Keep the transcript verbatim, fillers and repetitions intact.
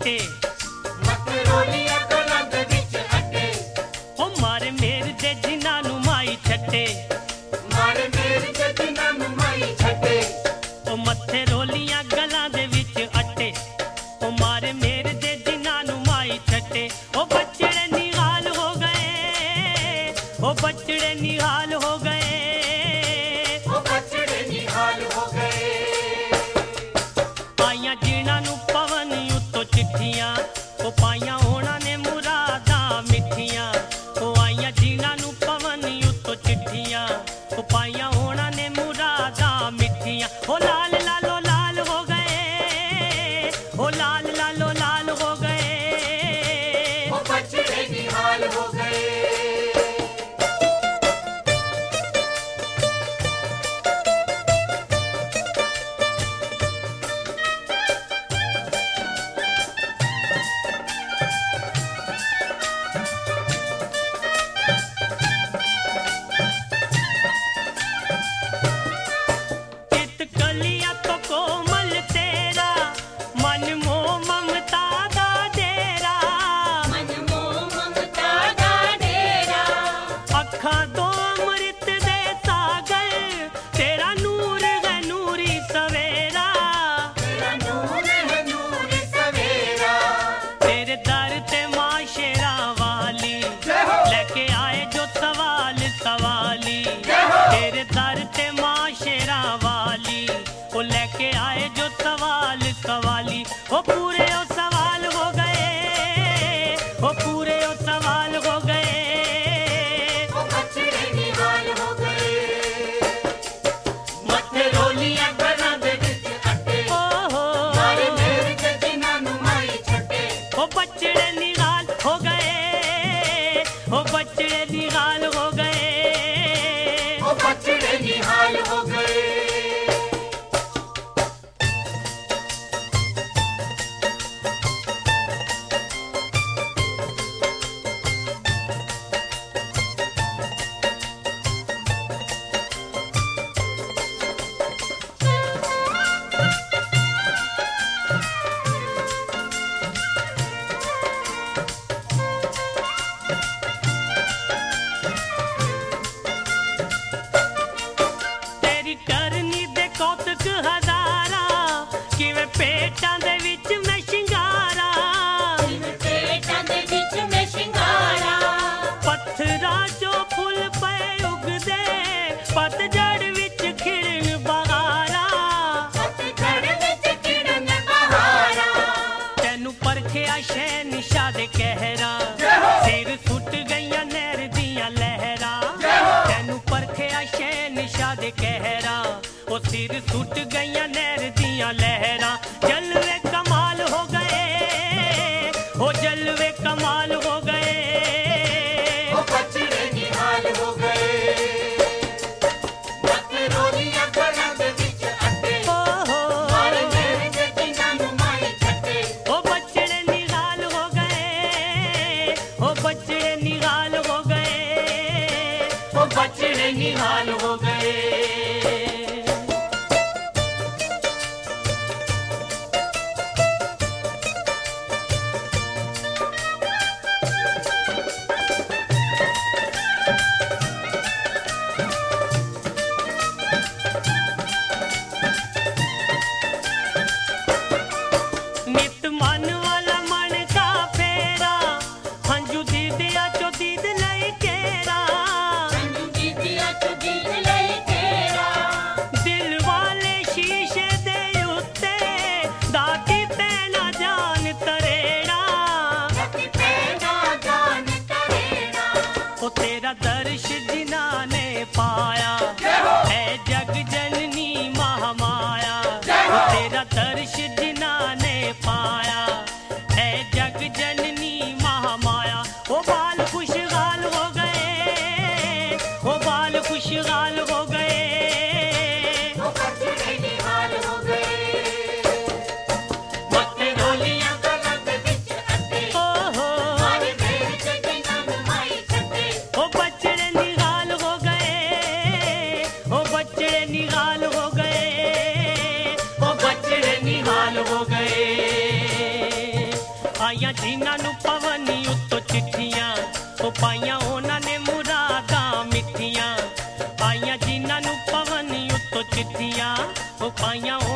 छट्टे मकरोलिया गलां दे विच अट्टे ओ मारे मेर दे जिन्हां नूं माई छट्टे मारे मेर ते जिन्हां नूं माई छड्डे ओ मत्थे रोलियां गलां दे विच अट्टे ओ मारे मेर दे जिन्हां नूं माई छट्टे ओ बछड़े निहाल हो गए ओ बछड़े निहाल हो गए ओ बछड़े निहाल हो गए आइयां जिन्हां नूं पवन उत्तों चिट्ठियां ओ पाइयां होणां ने मुरादां मिठियां ओ आइयां जिन्हां नूं पवन उत्तों चिट्ठियां ओ पाइयां होणां ने मुरादां मिठियां ओ लाल लालो लाल हो गए ओ लाल लालो लाल हो गए ओ बछड़े निहाल हो गए चित कलिया तो कोमल तेरा मन मोह ममता दा डेरा मन मोह ममता दा डेरा अखां तो अमृत दे सागर तेरा नूर है नूरी सवेरा तेरा नूर है नूर सवेरा तेरे दर ते मां शेरा वाली जय हो लेके आए जो सवाल सवाली जय हो तेरे दर ते मां शेरा वाली ओ लेके आए जो सवाल सवाली ओ पूरे ओ सवाल हो गए ओ पूरे ओ सवाल हो गए ओ बछड़े निहाल हो गए मत्थे रोलियां गलां दे विच अट्टे ओ हो मारे मेर ते जिन्हां नूं माई छड्डे ओ बछड़े निहाल हो गए ओ बछड़े निहाल हो गए ओ बछड़े निहाल हो गए तेरी करनी दे कौतक हजारा किवें पेटां दे विच मैं शिंगारा पेटां दे विच में शिंगारा पत्थरां चो फुल पए उगदे पतझड़ विच खिड़न बहारा पतझड़ विच खिड़न बहारा तैनू परखिया शै निशा दे कहरा सिर सुट गईयां नहर दियां लहरां तैनू परखिया शै निशा दे कहरा ओ सिर सुट गईयां नहर दियां लहरां जलवे कमाल हो गए ओ जलवे कमाल हो गए ओ बछड़े निहाल हो गए मकरोलिया गलां दे विच अट्टे ओ हो मारे मेर ते जिन्हां नूं माई छड्डे ओ बछड़े निहाल हो गए ओ बछड़े निहाल हो गए ओ बछड़े निहाल हो गए नित मन वाला मन का फेरा हंजू दीदिया चो दीद लई केरा संजू दीदिया चो दीद लई तेरा दिल वाले शीशे दे उत्ते दाती पैना जान तरेड़ा जति पैना जान करेड़ा ओ तेरा दर्श जिन्हां ने पाया है जग जननी महामाया ओ तेरा दर्श जिन्हां ने पाया है जग जननी महामाया ओ बाल खुशहाल हो गए ओ बाल खुशहाल हो गए ओ बछड़े निहाल हो गए मत्थे रोलियां गलां दे विच अट्टे ओ हो मारे मेर ते जिन्हां नूं माई छड्डे ओ बछड़े निहाल हो गए ओ बछड़े निहाल हो गए ओ बछड़े निहाल सिद्धियां, वो पाइयां